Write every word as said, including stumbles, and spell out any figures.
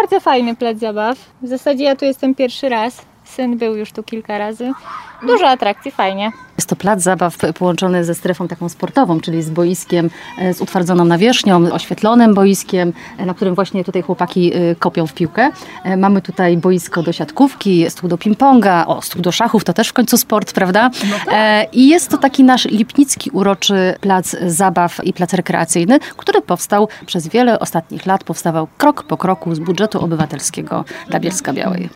Bardzo fajny plac zabaw. W zasadzie ja tu jestem pierwszy raz. Syn był już tu kilka razy. Dużo atrakcji, fajnie. Jest to plac zabaw połączony ze strefą taką sportową, czyli z boiskiem z utwardzoną nawierzchnią, oświetlonym boiskiem, na którym właśnie tutaj chłopaki kopią w piłkę. Mamy tutaj boisko do siatkówki, stół do ping-ponga, o, stół do szachów, to też w końcu sport, prawda? No tak. I jest to taki nasz lipnicki, uroczy plac zabaw i plac rekreacyjny, który powstał przez wiele ostatnich lat, powstawał krok po kroku z budżetu obywatelskiego dla Bielska-Białej.